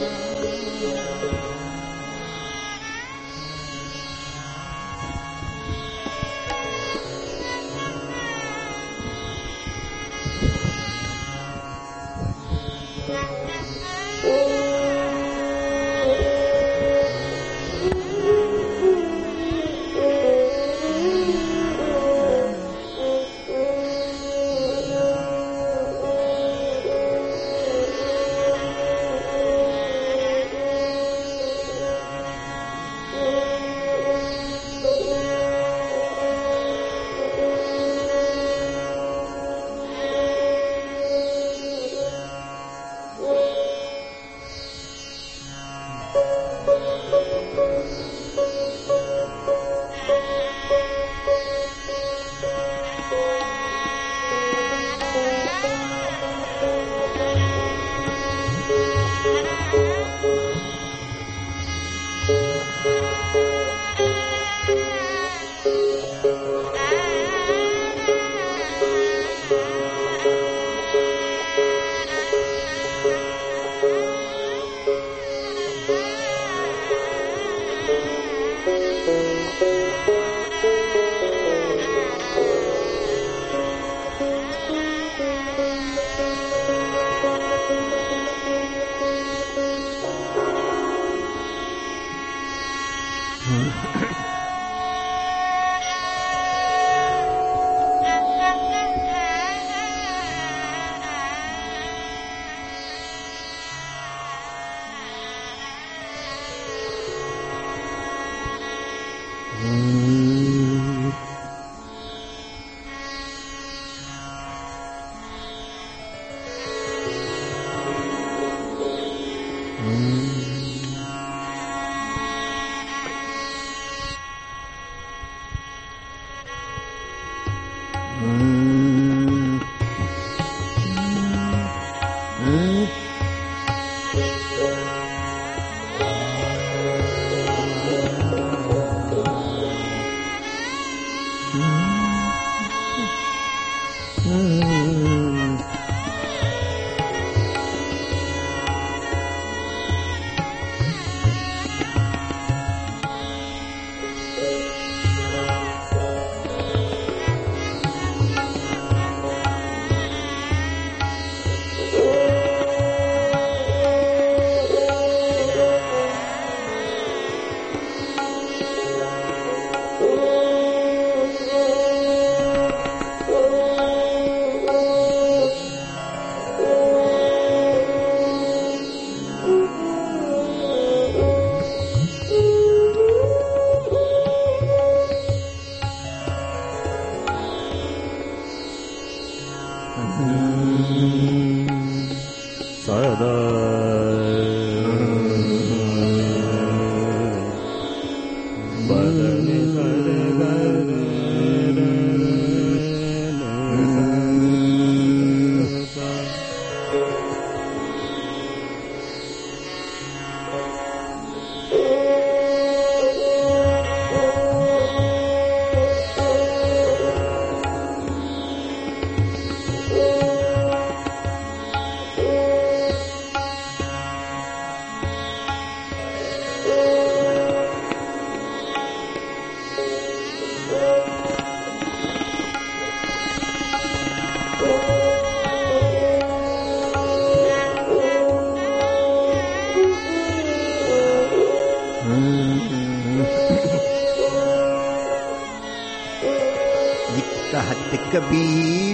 कबीर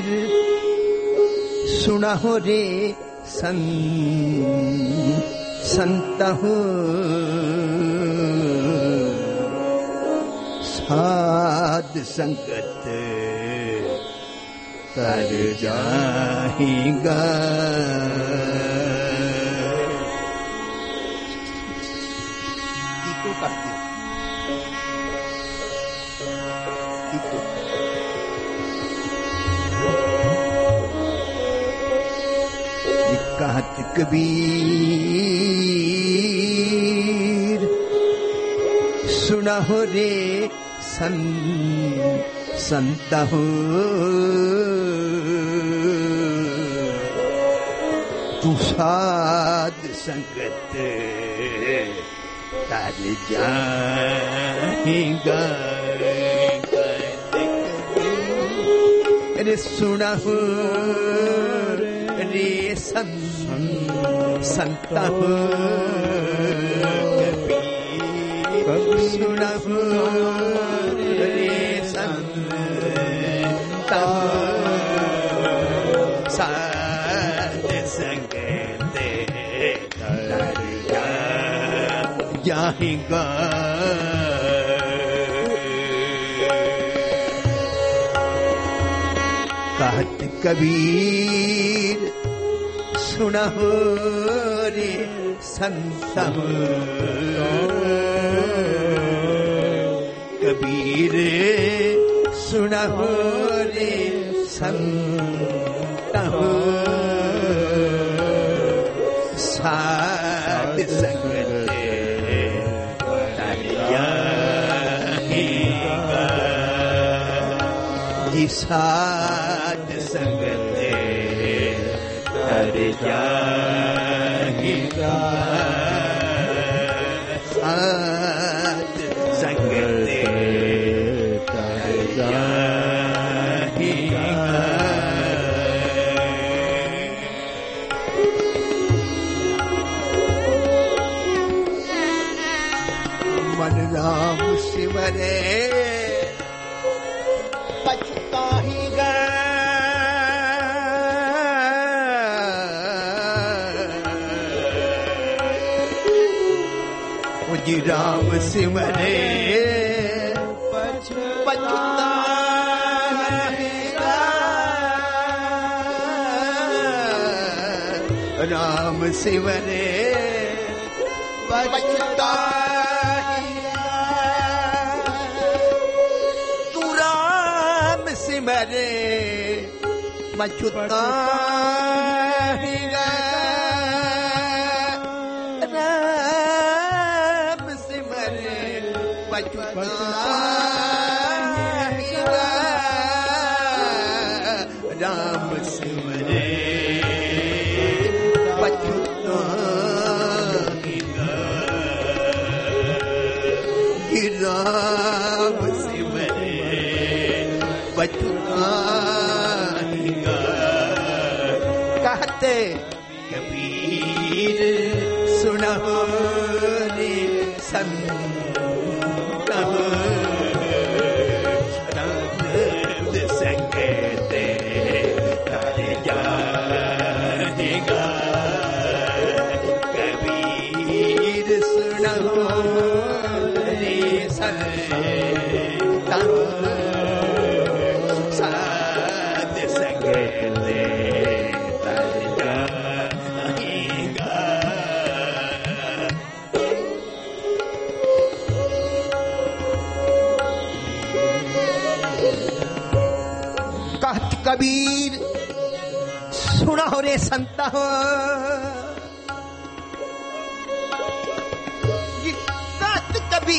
सुना हो रे संत हो साध संगत तर जाएगा। इको करते इको कहत कबीर सुना हो रे संत हो तू साध संगत तर जाएगा। रे सुना हो रे संता हो कभी सुना हो रे संता साध संगत तर जाएगा। कहत कबीर सुना हो रे संत हो कबीर सुना हो रे संत हो साध संगत तर जाएगा। जी साध संगत तर जाएगा। साध संगत तर जाएगा। मन राम सिमरे पछताएगा। जी राम सिमरे पछताएगा। राम सिमरे पछताएगा। तू राम सिमरे पछताएगा। राम सिमरे पछताएगा। राम सिमरे पछताएगा। कहते कबीर सुना हो रे संत संगत तर जाएगा। कबीर सुना हो रे संत साध संगत तर जाएगा। कहत कबीर सुना हो रे संता हो ये कहत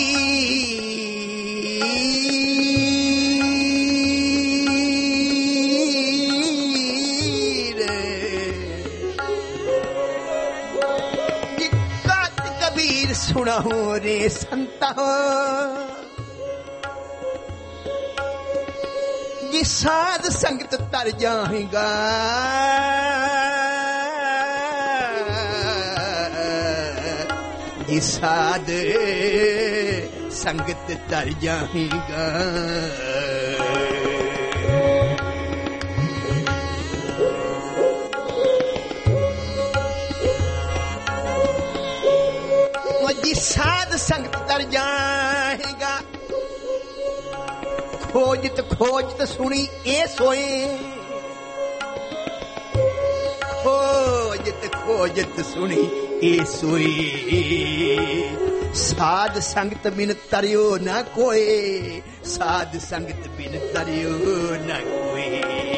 कबीर ये कहत कबीर सुना हो रे संता हो ये साध संगत तर जाएगा। ये साध संगत तर जाएगा। ये साध संगत तर जाएगा। खोजत खोजत सुनी ए सोए। खोजत खोजत सुनी ए सोए। साध संगत बिन तरियो न कोई। साध संगत बिन तरियो न कोई।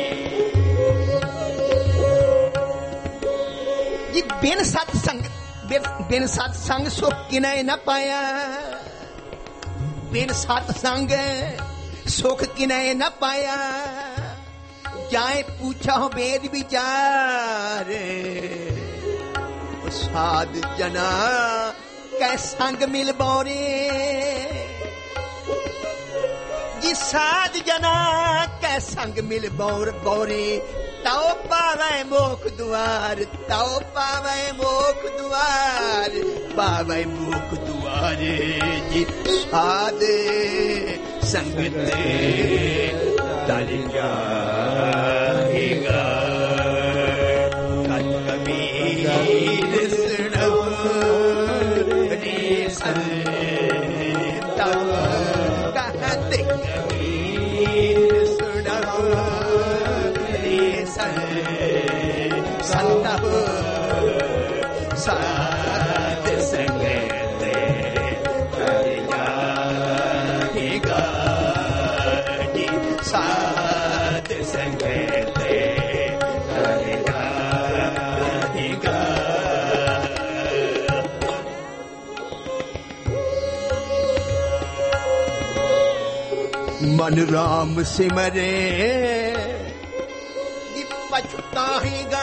ये बिन सत्संग बिन सत्संग सुख किने न पाया। बिन सत्संग सुख किने न पाया। जाए पूछा हो वेद विचार साध जना कै संग मिल बोरे जी साध जना कै संग मिल बोरे ताओ पावे मोख द्वार ताओ पावे मोख द्वार पावे मोख द्वार जी साध संगत तालिका हेगा कबीर सुनो रे संत कहते कबीर सुनो रे संत साध संगत तालिका हेगा साध संगत तालिका हेगा मन राम सिमरे पछताएगा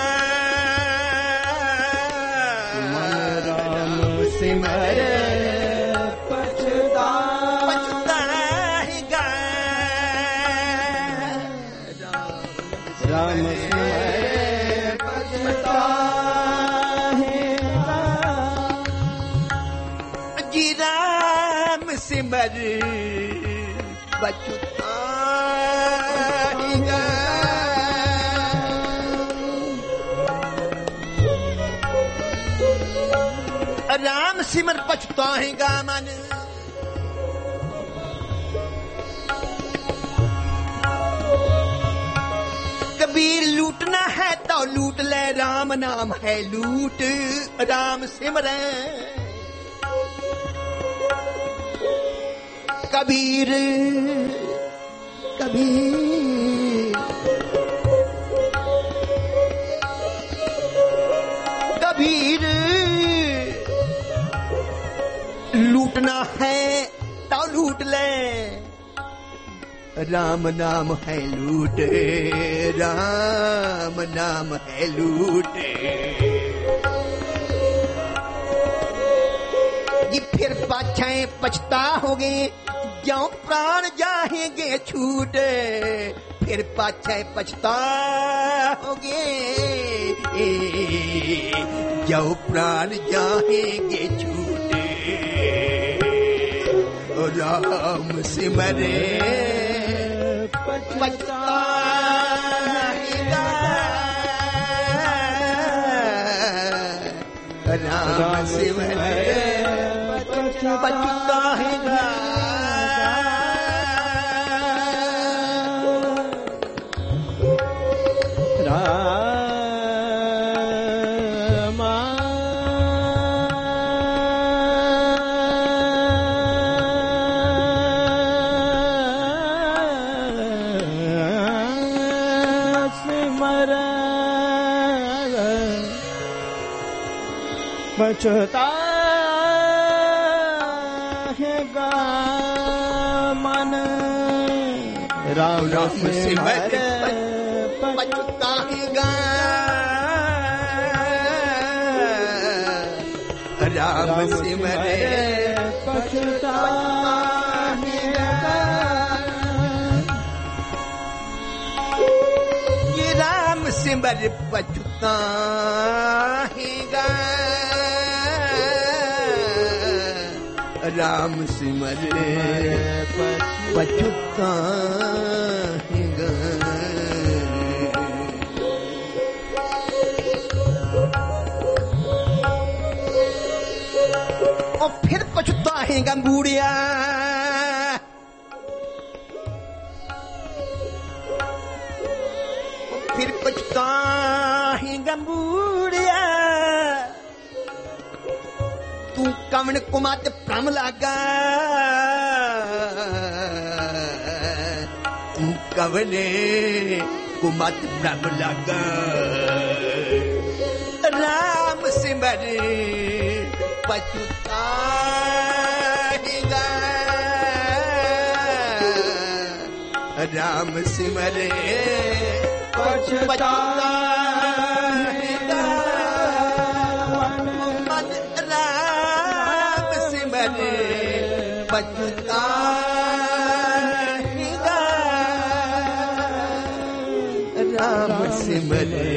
मन राम सिमरे पछताएगा राम सिमरे पछताएगा जी राम सिमरे पछताएगा राम सिमर पछताएगा मन कबीर लूटना है तो लूट ले राम नाम है लूट राम सिमर कबीर कबीर कबीर लूटना है तो लूट ले राम नाम है लूट राम नाम है लूट ये फिर पाछे पछता होगे जो प्राण जाएंगे छूट फिर पाछे पछता होगे जो प्राण जाएंगे छूट राम सिमरे पछताएगा राम सिमरे पछताएगा पछताएगा मन राम सिमर पछताएगा राम सिमर पछताएगा ये राम सिमर पछताएगा राम सिमर पछताएगा और फिर पछताएगा बूढ़िया फिर पछताएगा बूढ़िया तू कवन कुमात भ्रम लागा तू कवने कुमात भ्रम लागा राम सिमर पछताएगा राम सिमर पछताएगा पछताएगा राम सिमरे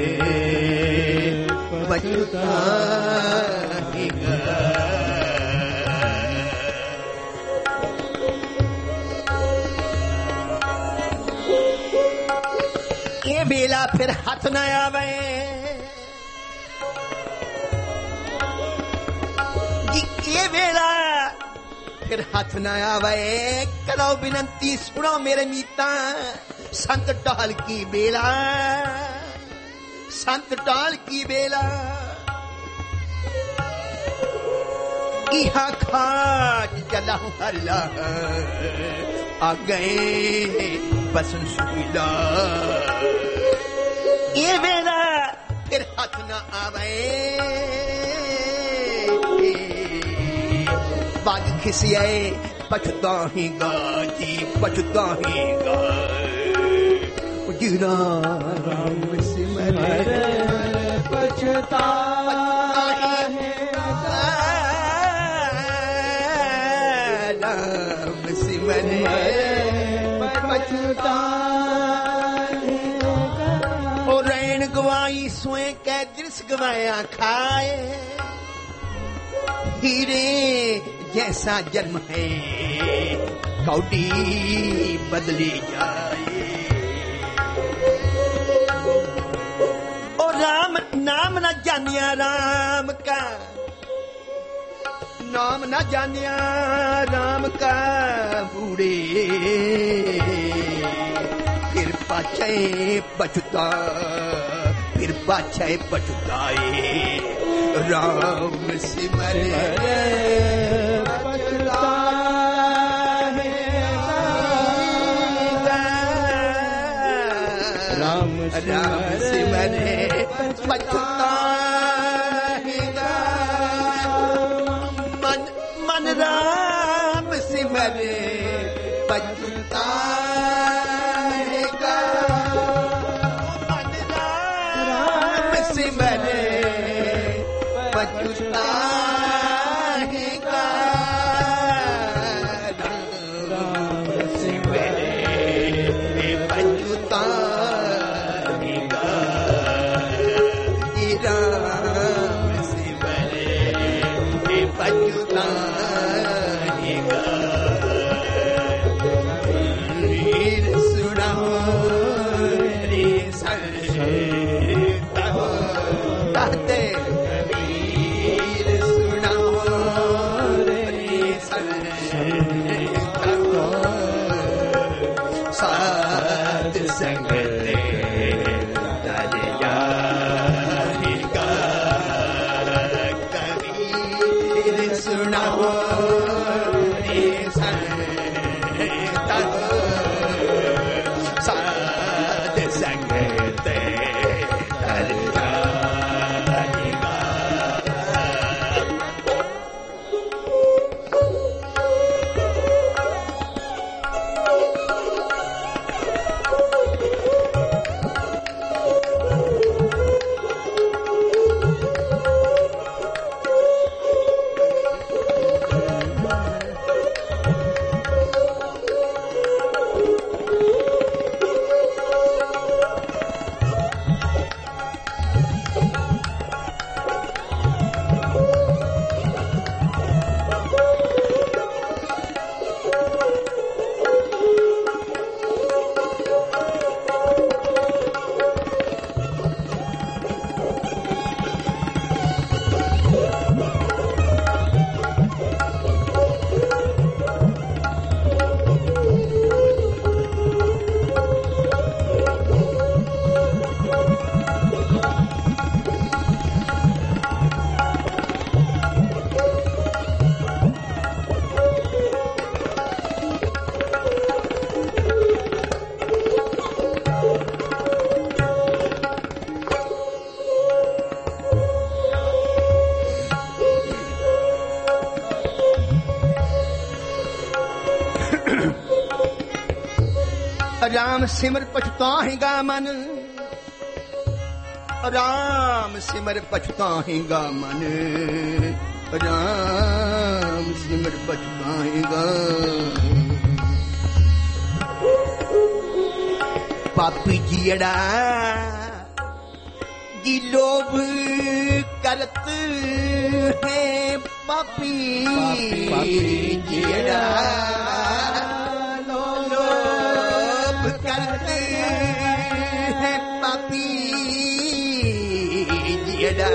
पछताएगा। ये बेला फिर हाथ न आवे ये बेला फिर हाथ न आवे करो विनंती सुनो मेरे मीता संत टहल की बेला संत टहल की बेला इहा खाट चला हरला आ गए बसन सुला ये बेला फिर हाथ न आवे बाग खिसियाए पछताएगा जी पछताएगा जीरा राम सिमरे पछताएगा राम सिमरे पछताएगा। और रैन गवाई सोए कै दृश्य गवाया खाए हीरे जैसा जन्म है कौड़ी बदली जाए। और राम नाम न जानिया राम का नाम न जानिया राम का बूढ़े फिर पाछे पछता फिर पाछे पछताए राम सिमरे राम सिमरे पछताएगा मन राम सिमरे पछताएगा मन राम सिमरे पछताएगा राम सिमरे पछताएगा राम सिमरे पछताएगा सुनाओ रे संत कहते साध संगते दरियागा कबीर सुनाओ रे संत साध संगते दरियागा। राम सिमर पछताएगा मन राम सिमर पछताएगा मन राम सिमर पछताएगा पापी जियड़ा जी लोभ करत है पापी जियड़ा लोभ करत है पापी जियड़ा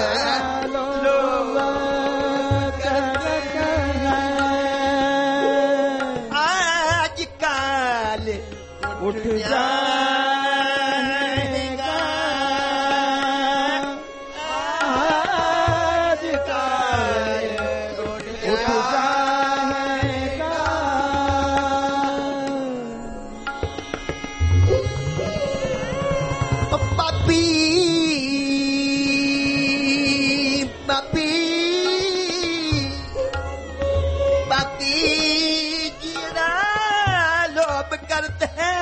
उठ जाएगा आज काल उठ जाएगा पापी पापी पापी जियड़ा लोभ करते हैं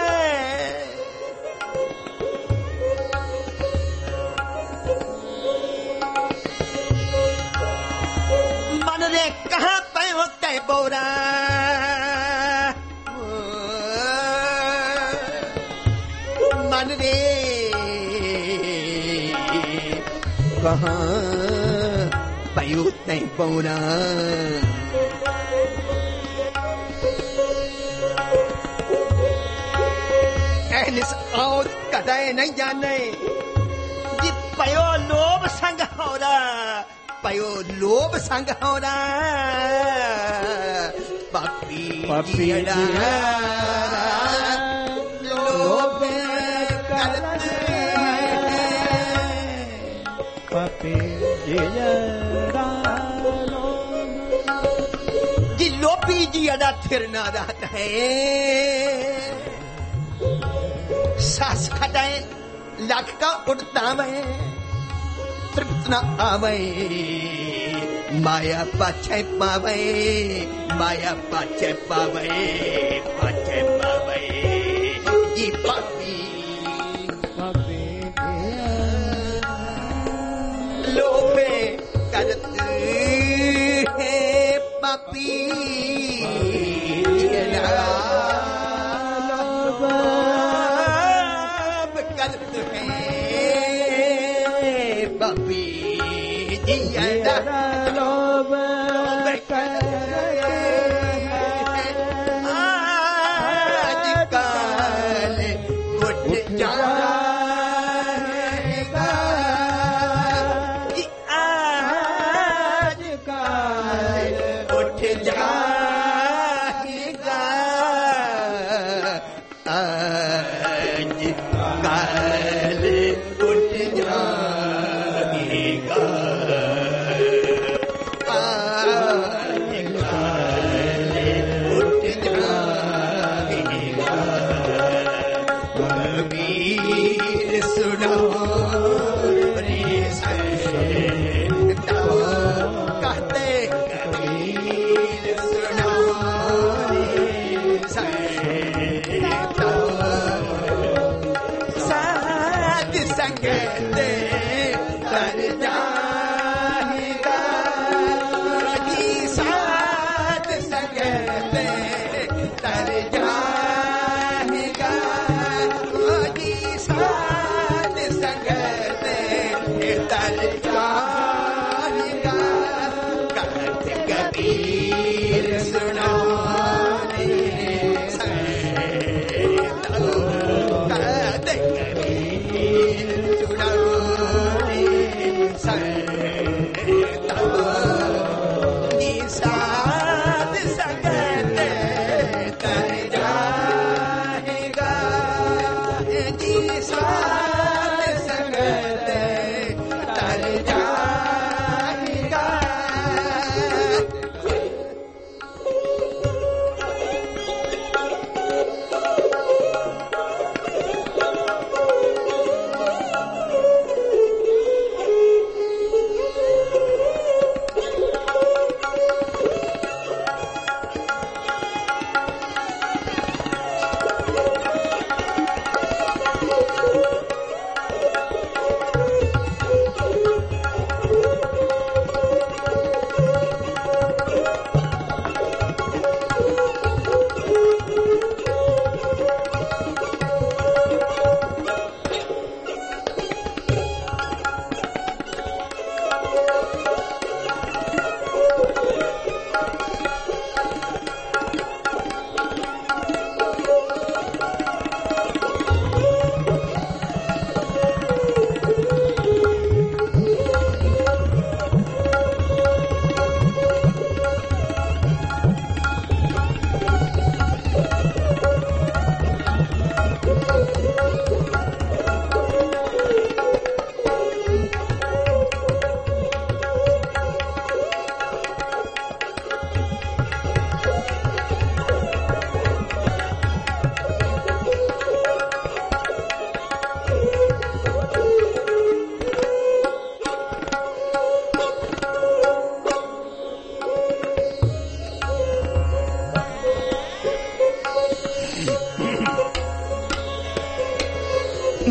मन रे कहाँ पे होते बोरा मन रे कहाँ पे होते बोरा और कदे नहीं जाने जी पयो लोभ संग हो रहा पयो लोभ संग हो रहा पापी जियड़ा लोभ करते पापी जियड़ा जी लोभी जियड़ा थिर ना रहता है सास खटाए लाख का उड़ता आवे तृप्त न आवे माया पाछे पावे माया पाछे पावे ये पापी लोभे करते है पापी पापी जियड़ा लोभ आज काल उठ जाएगा आज काल उठ जाएगा आज काल उठ जाएगा सुनो रे संतो कहते कबीर सुनो रे संतो साध संगत तर जाएगा जी साध संगत तर जाएगा जी साध संगत तर जाएगा कहते कबीर सुनो रे संतो कहते कबीर सुनो रे संतो जी साध संगत तर जाएगा जी साध संगत तर जाएगा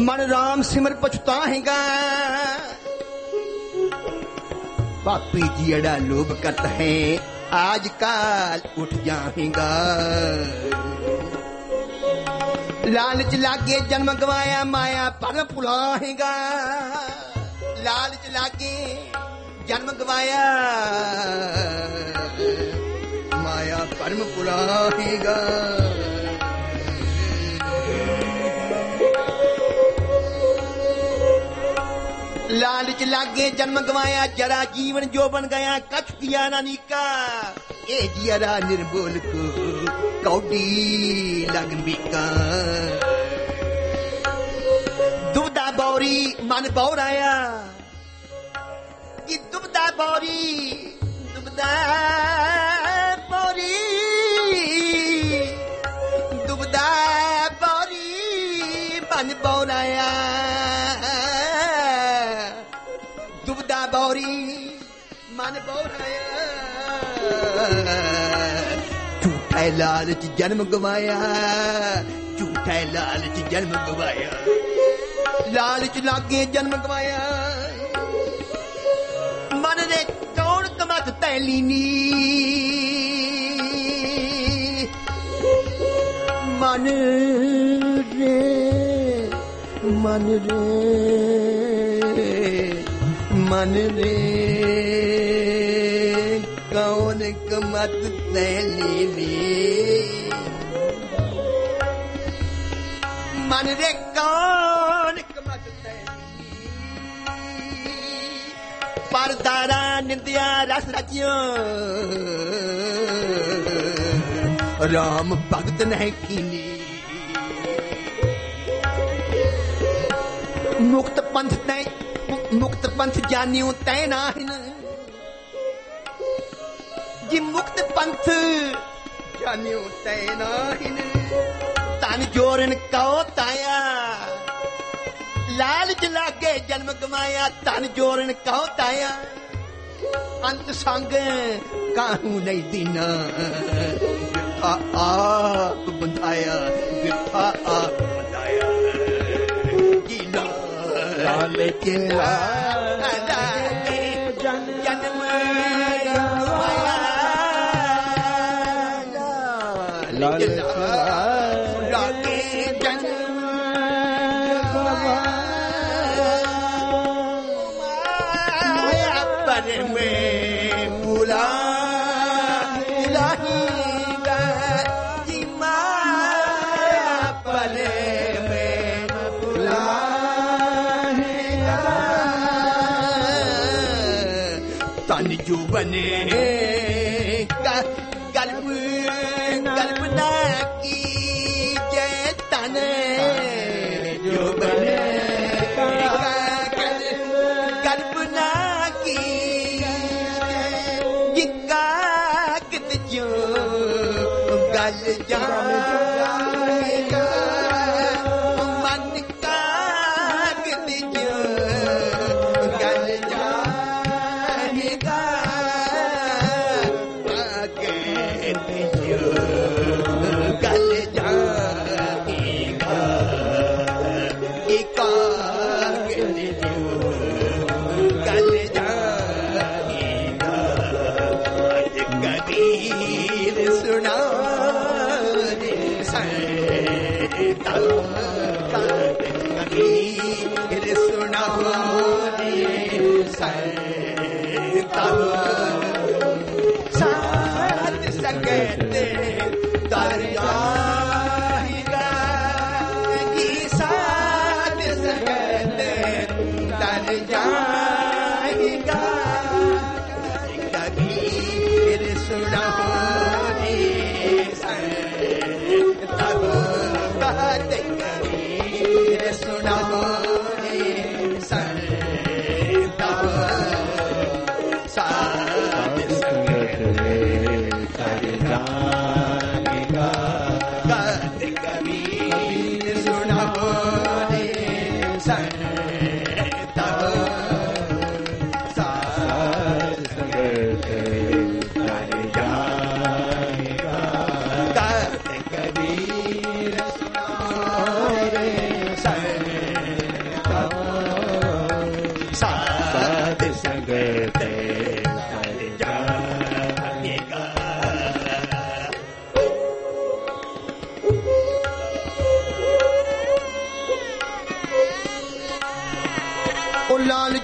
मन राम सिमर पछताएगा, पापी जियड़ा लोभ करता है आजकल उठ जाएगा। लालच लागे जन्म गवाया माया पर भुलाएगा, लालच लागे जन्म गवाया माया परम भुलाएगा। लालच लागे जन्म गवाया जरा जीवन जो बन गया कछ किया ना नीका, ए जियरा निर्बोल को कौडी लग बीका। दुबदा बौरी मन बौराया कि दुबदा बौरी दुबदा बौरी दुबदा बौरी मन बौराया, दुबदा बौरी मन बौराया। झूठा लालच जन्म गवाया, झूठा लालच जन्म गवाया, लालच लागे जन्म गवाया। मन रे कौन कमत तैलीनी, मन रे मन रे मन रे कौन कमत तैलीनी, मन रे कौन कमत तैलीनी। परदारा निंदिया रस रचियो, राम भगत नहीं कीनी। मुक्त पंथ तै मुक्त पंथ जानियो तै नाहिन जी, मुक्त पंथ जानियो तै नाहिन। तन जोरन कहो ताया, लालच लागे जन्म गवाया, तन जोरन कहो ताया। अंत संग काहू नहीं दीना, बिरथा आप बंधाया, बिरथा आप बंधाया। गीला लालच लागे जन्म गवाया, लालच लागे जन्म गवाया। माया पर में बुला लाहीगा जी, माया पर में बुला। तन जो बने कल्पना की जय, तन जो बने कल्पना की जिका कित जो गल जाएगा, मन का कित जो गल जाएगा, आगे जो गल जाएगा, एकाग्र जो गल जाएगा। आज कबीर सुना रे संता, कबीर सुना रे संता। साथ संगत तर जाएगा जी, साथ संगत तर जाएगा। कबीर सुना रे संता, कबीर सुना रे संता। साथ संगत तर जाएगा, कबीर सुना रे संता। साथ संगत तर जाएगा, कबीर सुना रे संता।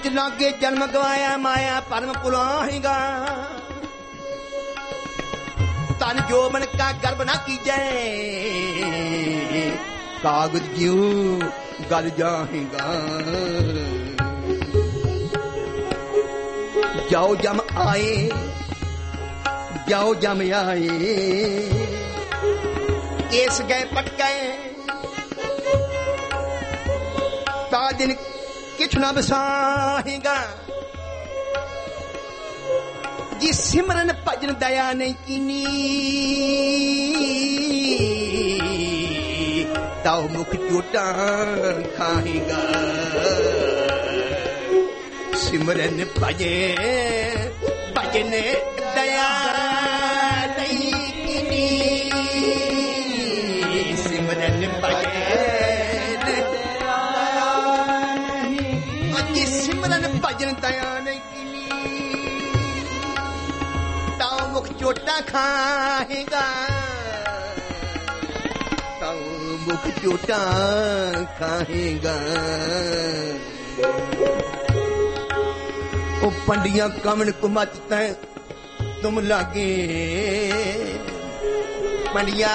बिच लागे जन्म गवाया माया परम पुलाहेगा तन जोबन का गर्भ ना कीजे कागज क्यों गल जाएगा जाओ जम आए जाओ जम आए केस गए पट गए ता दिन किछ ना बसाहेगा जी सिमरन भजन दया नहीं कीनी ताऊ मुख चोटा खाएगा सिमरन भजन दया नहीं कीनी सिमरन भजन जी सिमरन भजन दया नहीं कीनी ताऊ मुख चोटा खाएगा मुख चोटा खाएगा ओ पंडिया कमन कुमत तय तुम लागे पंडिया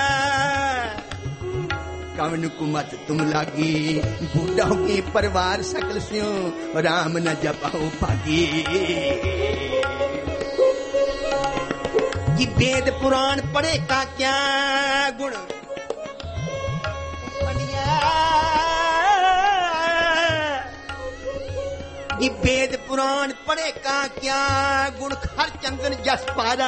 कमन कुमत तुम लागे बूढ़ों के परिवार सकल स्यों राम न जपाओ भागी ये वेद पुराण पढ़े का क्या गुण ये वेद पुराण पढ़े का क्या गुण हर चंदन जस पारा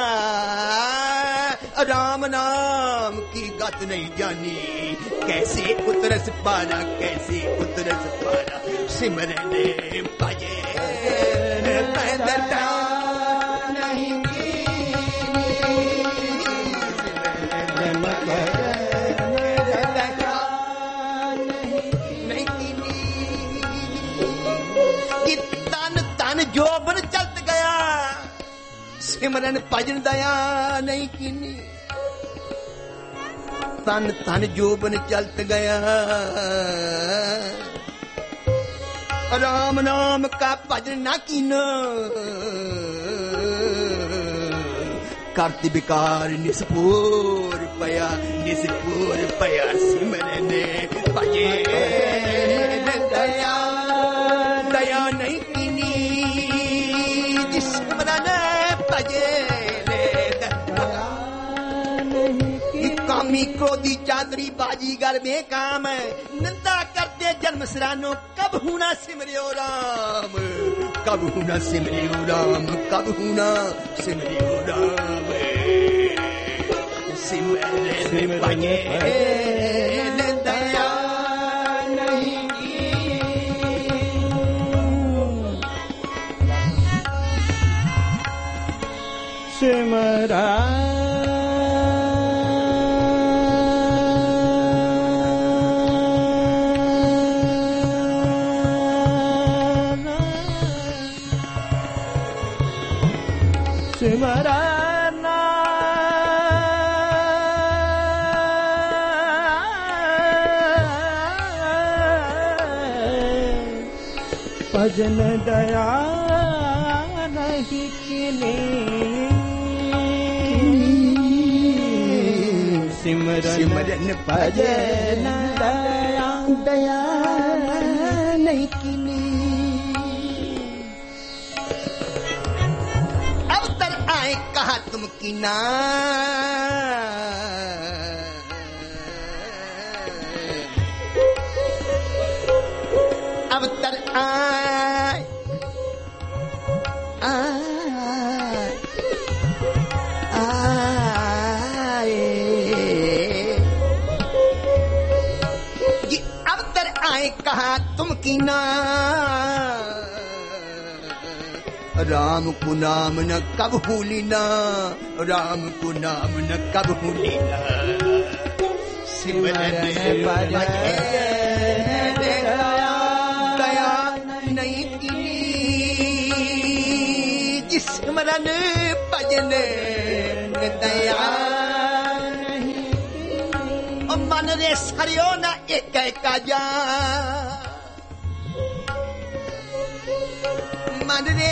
राम नाम की गत नहीं जानी कैसे उतरस पारा कैसे उतरस पारा सिमरन भजन पैदल नहीं जोबन चलत गया सिमरन भजन दया नहीं कीनी तन तन जोबन चलत गया राम नाम का भजन ना कीनो करती बिकार निस्फूर पया सिमरन भजन दया दया नहीं कामी क्रोधी चादरी बाजीगर बेकाम निंदा करते जन्म सरानो कब हुना सिमरियो राम कब हुना सिमरियो राम कब हुना सिमरियो राम सिमरन भजन दया नहीं सिमरा सिमरना भजन दया नहीं कीनी सिमरन भजन दया नहीं कीनी अवतर आए कहा तुम कीना अवतर आए कहा तुम कीना राम को नाम न कब भूलिना राम को नाम न कब भूलिना सिमरन दया नहीं की जिस सिमरन भजन दया मन रे सरियो ना एक का जा मन रे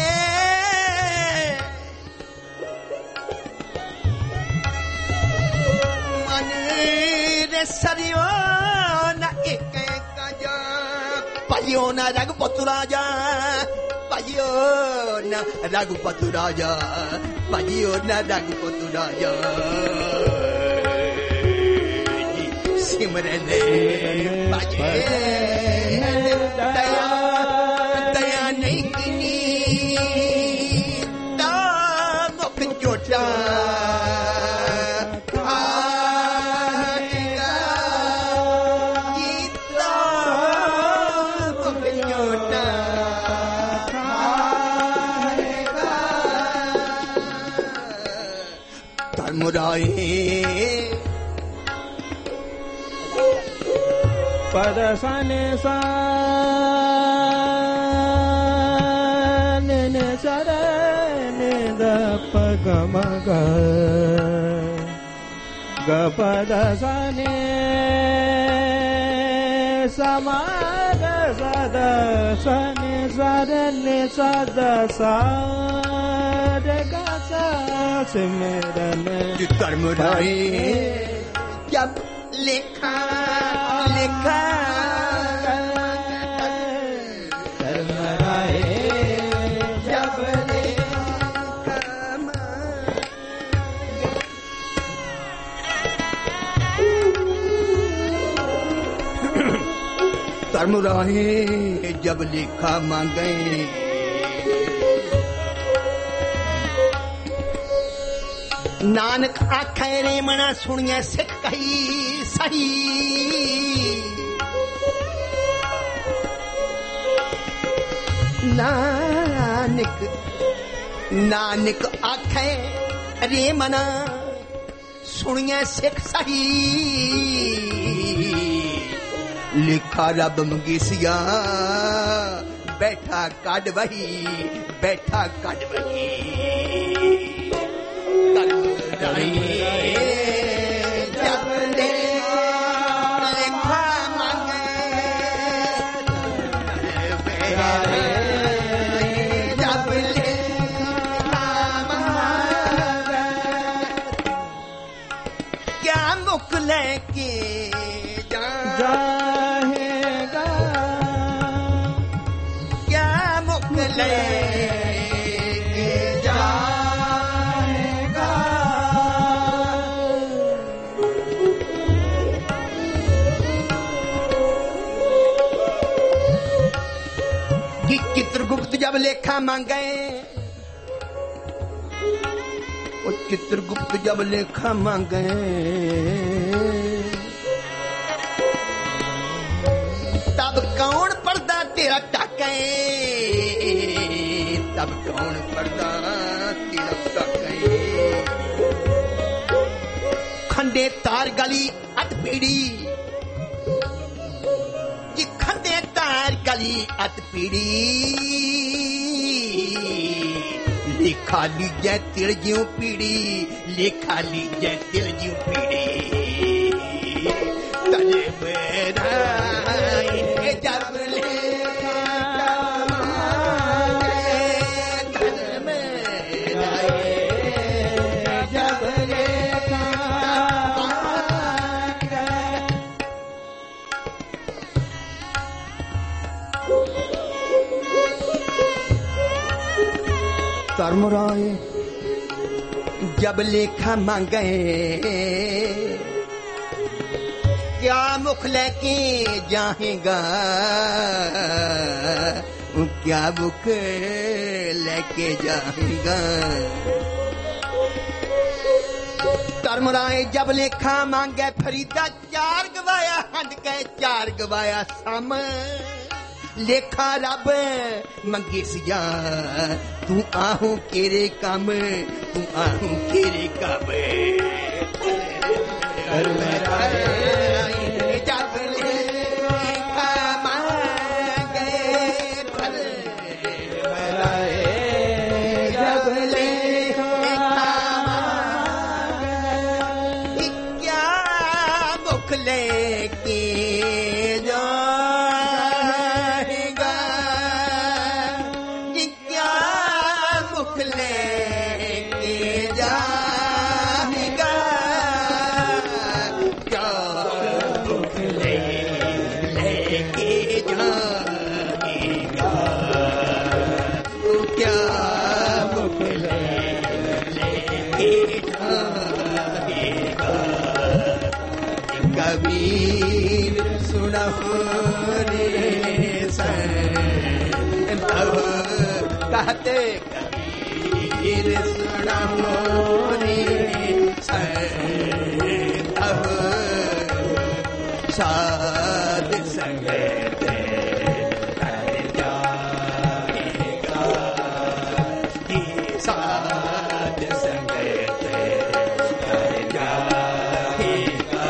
सरियो न एक काजा पाइयो न रघुपति राजा पाइयो न रघुपति राजा पाइयो न रघुपति राजा सिमरन बाजे दया दया नहीं किनी ता मुख चोटा पद सने सा ने सर ने द पग मग ग पद सने समाग सद सने सर ने सद सा सिमरन कर्म राय जब लिखा लिखा कर्म राय जब लिखा कर्म राय जब लिखा मांगे नानक आखे रे मना सुनिए सिख कही सही नानक नानक आखे रे मना सुनिए सिख सही लिखा रब मंगेसिया बैठा काड वही बैठा काड वही जब लिखा मांगे जब लिखा मांगे क्या मुख लेके जाएगा क्या मुख ले चित्रगुप्त जब लेखा मांगे और चित्रगुप्त जब लेखा मांगे तब कौन पर्दा तेरा टाके तब कौन पर्दा तेरा टाके खंडे तार गली अट पीड़ी खंडे तार गली अत पीड़ी लिखा लीजै तिल ज्यों पीड़ी लिखा लीजै तिल ज्यों पीड़ी तने मेरा जब लेखा तने मेरा जब लेखा कर्मराय जब लेखा मांगे क्या मुख लेके जाएगा क्या मुख लेके जाएगा कर्मराय जब लेखा मांगे फरीदा चार गवाया हंड के चार गवाया साम लेखा रब मंगेसिया तू आहू केरे काम तू आहू केरे काम जब लेखा मांगे जब लेखा मांगे क्या मुख लेके जा क्या कबीर सुनहु रे संत कहते कबीर सुनहु रे संत साध संगत कर जाएगा साध संगत कर जाएगा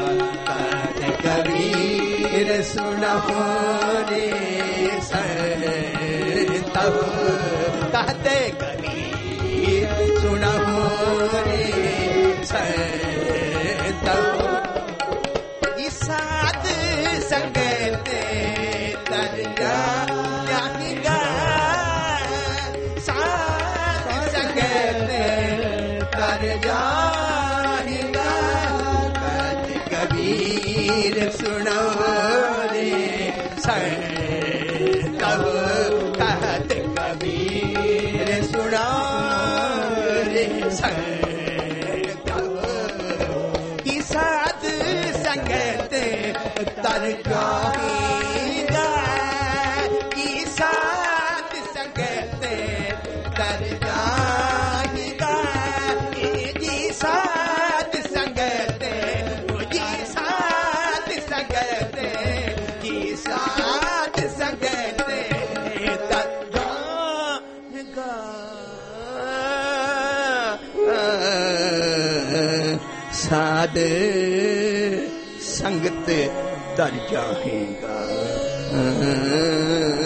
कबीर सुनहु रे संत कहते कबीर सुनहु रे संत साध संगत तर जाएगा साध संगत तर जाएगा कबीर सुनो रे संत कहत कबीर सुनो रे संत की साध संगत तर जाएगा की साथ संगत तर जाएगा जी साथ संगत जी साथ संगत जी साथ संगत तर जाएगा साध संगत तर जाएगा